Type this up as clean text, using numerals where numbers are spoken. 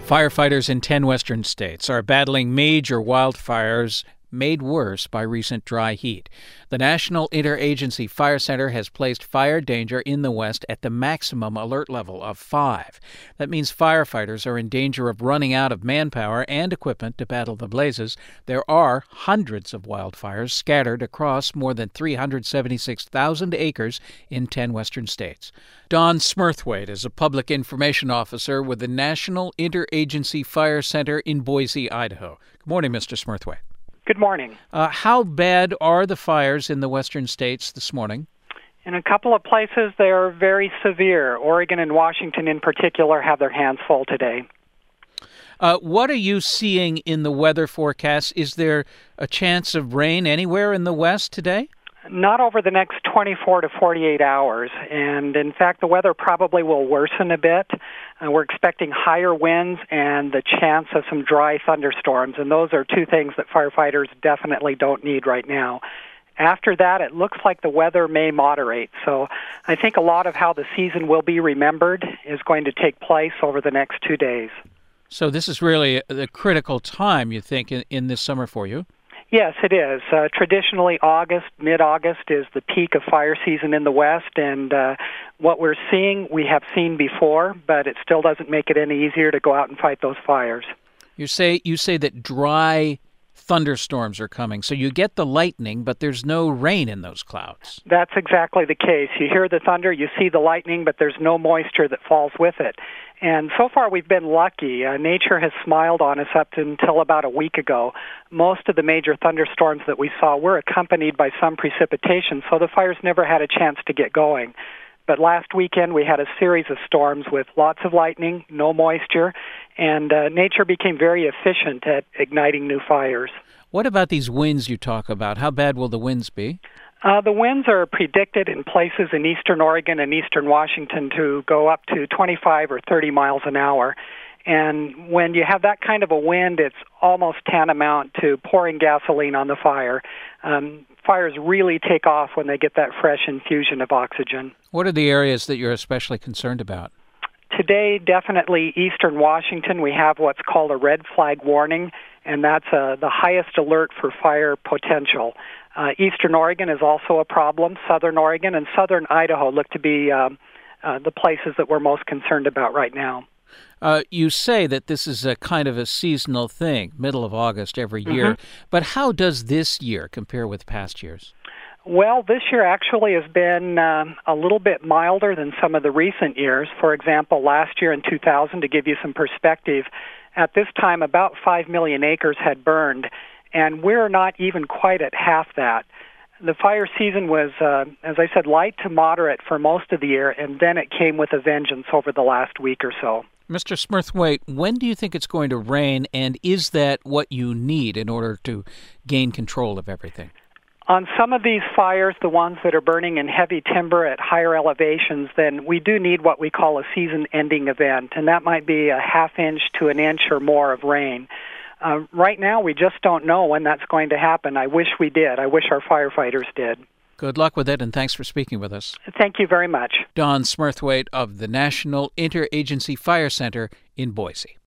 Firefighters in 10 western states are battling major wildfires made worse by recent dry heat. The National Interagency Fire Center has placed fire danger in the West at the maximum alert level of 5. That means firefighters are in danger of running out of manpower and equipment to battle the blazes. There are hundreds of wildfires scattered across more than 376,000 acres in 10 western states. Don Smurthwaite is a public information officer with the National Interagency Fire Center in Boise, Idaho. Good morning, Mr. Smurthwaite. Good morning. How bad are the fires in the western states this morning? In a couple of places, they're very severe. Oregon and Washington in particular have their hands full today. What are you seeing in the weather forecast? Is there a chance of rain anywhere in the west today? Not over the next 24 to 48 hours. And in fact, the weather probably will worsen a bit. We're expecting higher winds and the chance of some dry thunderstorms. And those are two things that firefighters definitely don't need right now. After that, it looks like the weather may moderate. So I think a lot of how the season will be remembered is going to take place over the next 2 days. So this is really the critical time, you think, in this summer for you? Yes, it is. Traditionally, mid-August is the peak of fire season in the West, and what we're seeing, we have seen before, but it still doesn't make it any easier to go out and fight those fires. You say that dry thunderstorms are coming, so you get the lightning, but there's no rain in those clouds. That's exactly the case. You hear the thunder, you see the lightning, but there's no moisture that falls with it. And so far we've been lucky. Nature has smiled on us up until about a week ago. Most of the major thunderstorms that we saw were accompanied by some precipitation, so the fires never had a chance to get going. But last weekend we had a series of storms with lots of lightning, no moisture, and nature became very efficient at igniting new fires. What about these winds you talk about? How bad will the winds be? The winds are predicted in places in eastern Oregon and eastern Washington to go up to 25 or 30 miles an hour. And when you have that kind of a wind, it's almost tantamount to pouring gasoline on the fire. Fires really take off when they get that fresh infusion of oxygen. What are the areas that you're especially concerned about? Today, definitely eastern Washington, we have what's called a red flag warning, and that's the highest alert for fire potential. Eastern Oregon is also a problem. Southern Oregon and southern Idaho look to be the places that we're most concerned about right now. You say that this is a kind of a seasonal thing, middle of August every year, but how does this year compare with past years? Well, this year actually has been a little bit milder than some of the recent years. For example, last year in 2000, to give you some perspective, at this time about 5 million acres had burned, and we're not even quite at half that. The fire season was, as I said, light to moderate for most of the year, and then it came with a vengeance over the last week or so. Mr. Smurthwaite, when do you think it's going to rain, and is that what you need in order to gain control of everything? On some of these fires, the ones that are burning in heavy timber at higher elevations, then we do need what we call a season-ending event, and that might be a half-inch to an inch or more of rain. Right now, we just don't know when that's going to happen. I wish we did. I wish our firefighters did. Good luck with it, and thanks for speaking with us. Thank you very much. Don Smurthwaite of the National Interagency Fire Center in Boise.